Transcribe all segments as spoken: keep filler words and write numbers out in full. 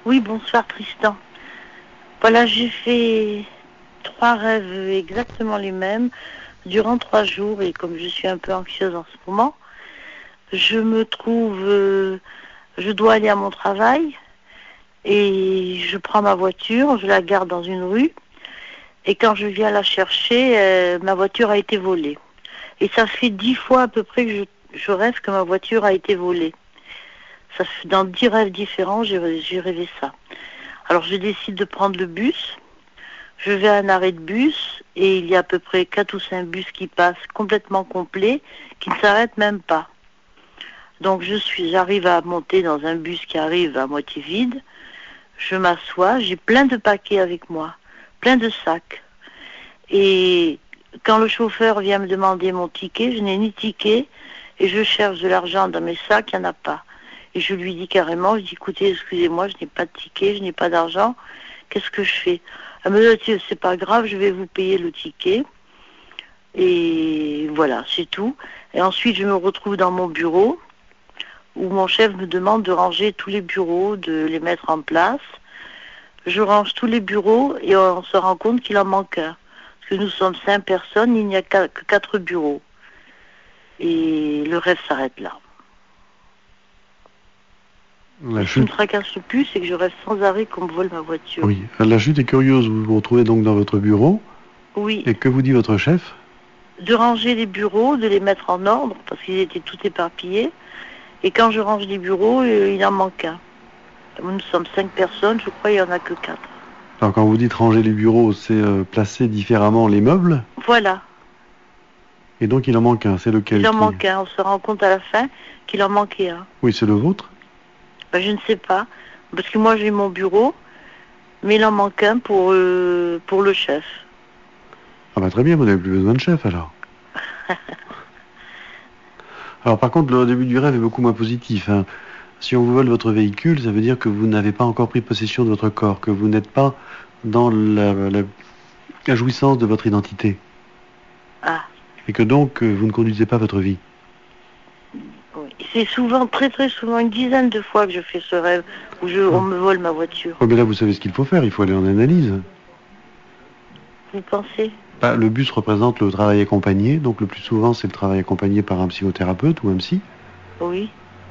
Oui, bonsoir Tristan. Voilà, j'ai fait trois rêves exactement les mêmes durant trois jours et comme je suis un peu anxieuse en ce moment, je me trouve, euh, je dois aller à mon travail et je prends ma voiture, je la garde dans une rue et quand je viens la chercher, euh, ma voiture a été volée. Et ça fait dix fois à peu près que je, je rêve que ma voiture a été volée. Ça fait, dans dix rêves différents, j'ai j'ai rêvé ça. Alors je décide de prendre le bus. Je vais à un arrêt de bus et il y a à peu près quatre ou cinq bus qui passent complètement complets, qui ne s'arrêtent même pas. Donc je suis, j'arrive à monter dans un bus qui arrive à moitié vide. Je m'assois, j'ai plein de paquets avec moi, plein de sacs. Et quand le chauffeur vient me demander mon ticket, je n'ai ni ticket et je cherche de l'argent dans mes sacs, il n'y en a pas. Et je lui dis carrément, je dis écoutez, excusez-moi, je n'ai pas de ticket, je n'ai pas d'argent, qu'est-ce que je fais? Elle me dit c'est pas grave, je vais vous payer le ticket. Et voilà, c'est tout. Et ensuite je me retrouve dans mon bureau où mon chef me demande de ranger tous les bureaux, de les mettre en place. Je range tous les bureaux et on se rend compte qu'il en manque un. Parce que nous sommes cinq personnes, il n'y a que quatre bureaux. Et le rêve s'arrête là. La Ce qui chute... me tracasse le plus, c'est que je rêve sans arrêt qu'on me vole ma voiture. Oui, la chute est curieuse. Vous vous retrouvez donc dans votre bureau. Oui. Et que vous dit votre chef? De ranger les bureaux, de les mettre en ordre, parce qu'ils étaient tout éparpillés. Et quand je range les bureaux, euh, il en manque un. Nous sommes cinq personnes, je crois qu'il n'y en a que quatre. Alors quand vous dites ranger les bureaux, c'est euh, placer différemment les meubles? Voilà. Et donc il en manque un, c'est lequel? Il en qui... manque un, on se rend compte à la fin qu'il en manquait un. Oui, c'est le vôtre? Ben, je ne sais pas, parce que moi j'ai mon bureau, mais il en manque un pour, euh, pour le chef. Ah bah très bien, vous n'avez plus besoin de chef alors. Alors par contre, le début du rêve est beaucoup moins positif. Hein. Si on vous vole votre véhicule, ça veut dire que vous n'avez pas encore pris possession de votre corps, que vous n'êtes pas dans la, la, la jouissance de votre identité. Ah. Et que donc, vous ne conduisez pas votre vie. Oui. C'est souvent, très très souvent, une dizaine de fois que je fais ce rêve où je, on me vole ma voiture. Oh, mais là, vous savez ce qu'il faut faire, il faut aller en analyse. Vous pensez? Bah, le bus représente le travail accompagné, donc le plus souvent, c'est le travail accompagné par un psychothérapeute ou un psy. Oui.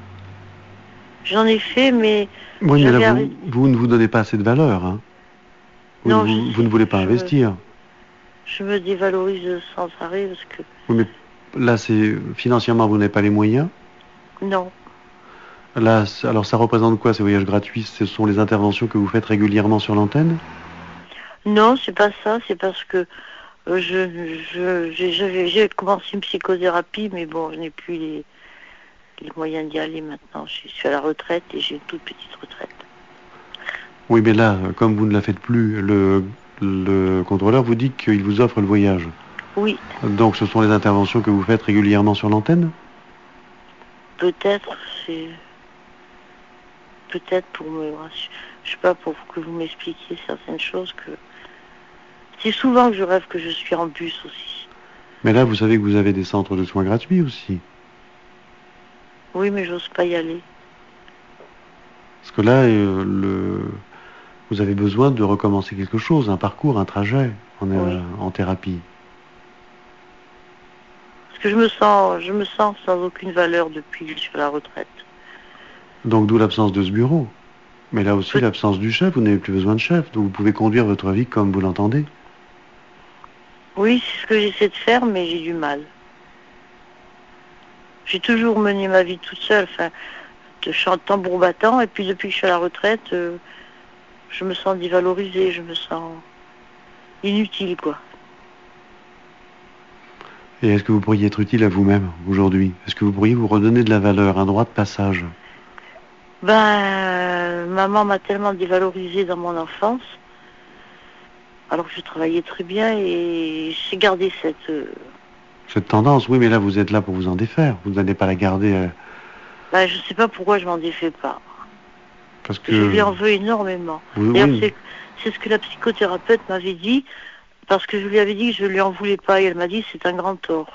J'en ai fait, mais... Oui, mais là, vous, vous ne vous donnez pas assez de valeur. Hein. Vous, non, vous, vous ne voulez pas je investir. Me, je me dévalorise sans arrêt parce que... Oui, mais là, c'est financièrement, vous n'avez pas les moyens? Non. Là, alors ça représente quoi ces voyages gratuits? Ce sont les interventions que vous faites régulièrement sur l'antenne? Non, c'est pas ça, c'est parce que euh, je, je, j'ai, j'ai commencé une psychothérapie, mais bon, je n'ai plus les, les moyens d'y aller maintenant. Je suis à la retraite et j'ai une toute petite retraite. Oui, mais là, comme vous ne la faites plus, le, le contrôleur vous dit qu'il vous offre le voyage. Oui. Donc ce sont les interventions que vous faites régulièrement sur l'antenne? Peut-être, c'est... Peut-être pour me... Je sais pas, pour que vous m'expliquiez certaines choses que... C'est souvent que je rêve que je suis en bus aussi. Mais là, vous savez que vous avez des centres de soins gratuits aussi. Oui, mais j'ose pas y aller. Parce que là, euh, le... vous avez besoin de recommencer quelque chose, un parcours, un trajet en, oui. euh, en thérapie. Parce que je me sens, je me sens sans aucune valeur depuis que je suis à la retraite. Donc d'où l'absence de ce bureau. Mais là aussi, Peut... l'absence du chef, vous n'avez plus besoin de chef, donc vous pouvez conduire votre vie comme vous l'entendez. Oui, c'est ce que j'essaie de faire, mais j'ai du mal. J'ai toujours mené ma vie toute seule, enfin, de chant tambour battant, et puis depuis que je suis à la retraite, euh, je me sens dévalorisée, je me sens inutile, quoi. Et est-ce que vous pourriez être utile à vous-même aujourd'hui? Est-ce que vous pourriez vous redonner de la valeur, un droit de passage? Ben, euh, maman m'a tellement dévalorisée dans mon enfance, alors que je travaillais très bien, et j'ai gardé cette... Euh... Cette tendance, oui, mais là, vous êtes là pour vous en défaire. Vous n'allez pas la garder... Euh... Ben, je sais pas pourquoi je m'en défais pas. Parce que... Je lui en veux énormément. Oui, D'ailleurs, oui. c'est, c'est ce que la psychothérapeute m'avait dit, parce que je lui avais dit que je lui en voulais pas, et elle m'a dit c'est un grand tort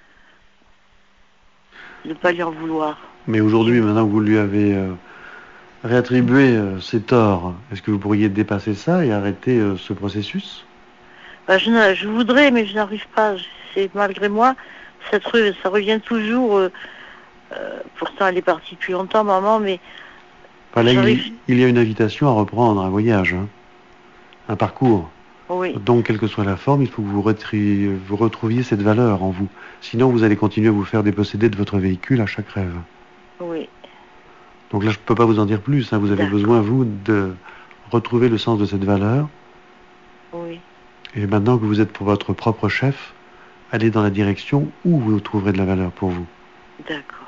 de ne pas lui en vouloir. Mais aujourd'hui, maintenant que vous lui avez euh, réattribuer euh, ces torts, est-ce que vous pourriez dépasser ça et arrêter euh, ce processus? Bah, je, n'a- je voudrais, mais je n'arrive pas. C'est malgré moi, ça, re- ça revient toujours. euh, euh, pourtant, elle est partie depuis longtemps, maman, mais Enfin, là, il, j'arrive. il y a une invitation à reprendre un voyage, hein, un parcours. Oui, Donc, quelle que soit la forme, il faut que vous, retri- vous retrouviez cette valeur en vous. Sinon, vous allez continuer à vous faire déposséder de votre véhicule à chaque rêve. oui, Donc là, je ne peux pas vous en dire plus, hein. Vous avez besoin, d'accord. vous, de retrouver le sens de cette valeur. Oui, Et maintenant que vous êtes pour votre propre chef, allez dans la direction où vous trouverez de la valeur pour vous. d'accord.